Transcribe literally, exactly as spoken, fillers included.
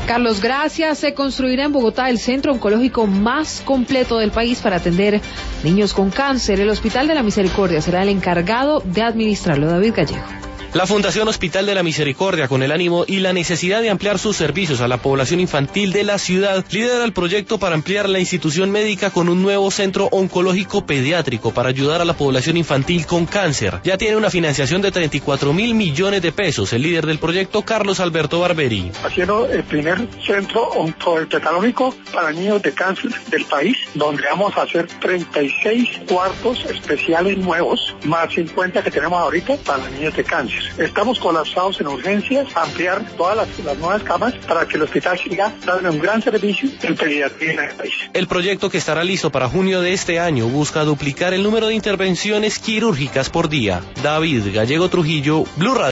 Carlos, gracias. Se construirá en Bogotá el centro oncológico más completo del país para atender niños con cáncer. El Hospital de la Misericordia será el encargado de administrarlo. David Gallego. La Fundación Hospital de la Misericordia, con el ánimo y la necesidad de ampliar sus servicios a la población infantil de la ciudad, lidera el proyecto para ampliar la institución médica con un nuevo centro oncológico pediátrico para ayudar a la población infantil con cáncer. Ya tiene una financiación de treinta y cuatro mil millones de pesos. El líder del proyecto, Carlos Alberto Barberi. Haciendo el primer centro oncológico para niños de cáncer del país, donde vamos a hacer treinta y seis cuartos especiales nuevos, más cincuenta que tenemos ahorita para niños de cáncer. Estamos colapsados en urgencias, ampliar todas las, las nuevas camas para que el hospital siga dando un gran servicio en pediatría en el país. El proyecto, que estará listo para junio de este año, busca duplicar el número de intervenciones quirúrgicas por día. David Gallego Trujillo, Blue Radio.